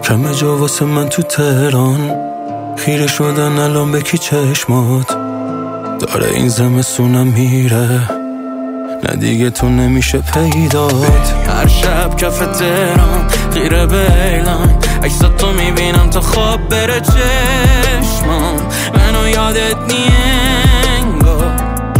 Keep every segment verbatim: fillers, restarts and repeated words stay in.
کم جا واسه من تو تهران، خیره شدن الان به کی چشمات، داره این زمستونم میره، نه دیگه تو نمیشه پیدات. هر شب کف تهران خیره بیلان، عکسات تو میبینم تا خواب بره چشمام، منو یادت نینگو.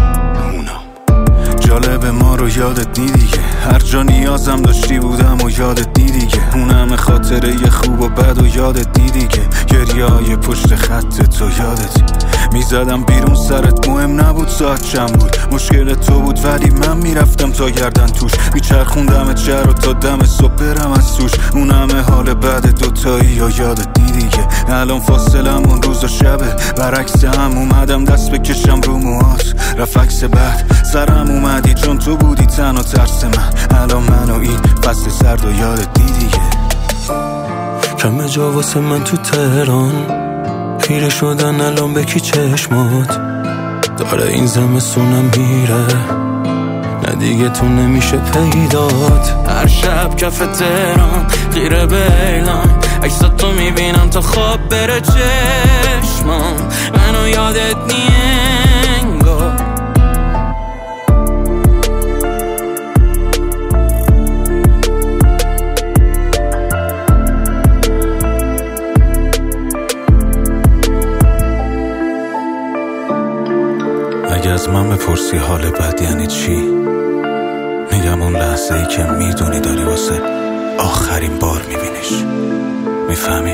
جالبه ما رو یادت نی دیگه، هر جا نیازم داشتی بودم و یادت نی دیگه، اون همه خاطره ی خوب و بد و یادت نی دیگه، گریه‌های پشت خط تو یادتی، میزدم بیرون سرت مهم نبود ساعت چند بود، مشکل تو بود ولی من میرفتم تا گردن توش، میچرخوندم چه رو تا دم صبح برم از توش، اون همه حال بعد دوتایی و یادت نی دیگه، الان فاصلم اون روز و شبه، برعکس هم اومدم دست بکشم رو موهات، رفت عکس بعد سرم اومدی چون تو بودی تنها ترس من، الان من و این فصل سرد و یادت نی دیگه. کم جا واسه من تو تهران، خیره شدن الان به کی چشمات، داره این زمستونم میره، نه دیگه تو نمیشه پیدات. هر شب کف تهران خیره بیلان، عکسات تو میبینم تا خواب بره چشمام، منو یادت نینگو. اگه از من بپرسی حال بد یعنی چی، میگم اون لحظه ای که میدونی داری واسه آخرین بار میبینیش. میفهمی؟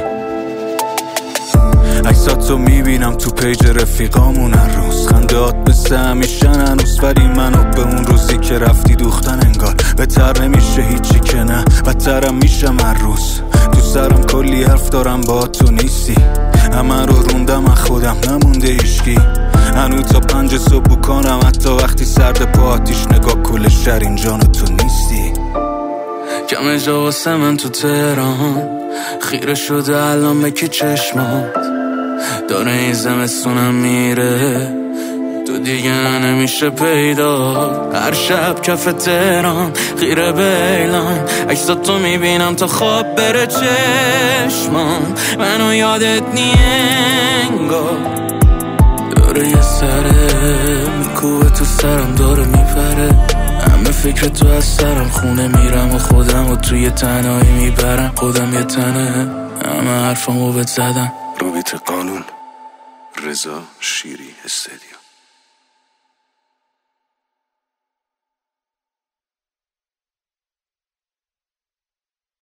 عکساتو میبینم تو پیج رفیقامون هر روز، خندهات مثل همیشن هنوز، ولی منو به اون روزی که رفتی دوختن انگار، بهتر نمیشه هیچی که نه، بدترم میشم هر روز، تو سرم کلی حرف دارم با تو نیستی، همه رو روندم از خودم نمونده هیچکی، هنو تا پنج صبح کنم حتی وقتی سرد پا آتیش، نگاه کل شهر اینجا تو نیستی. کم جا واسه من تو تهران، خیره شده الان به کی چشمات، داره این زمستونم میره، تو دیگه نمیشه پیدا. هر شب کف تهران خیره بیلان، عکسات تو میبینم تا خواب بره چشمام، منو یادت نینگو. داره یه سره میکوبه تو سرم، داره میپره، همه فکر تو از سرم، خونه میرم و خودم و توی تنهایی میبرم، خودم یه تنه، همه حرفامو بهت زدم. رویت قانون، رضا شیری استدیو.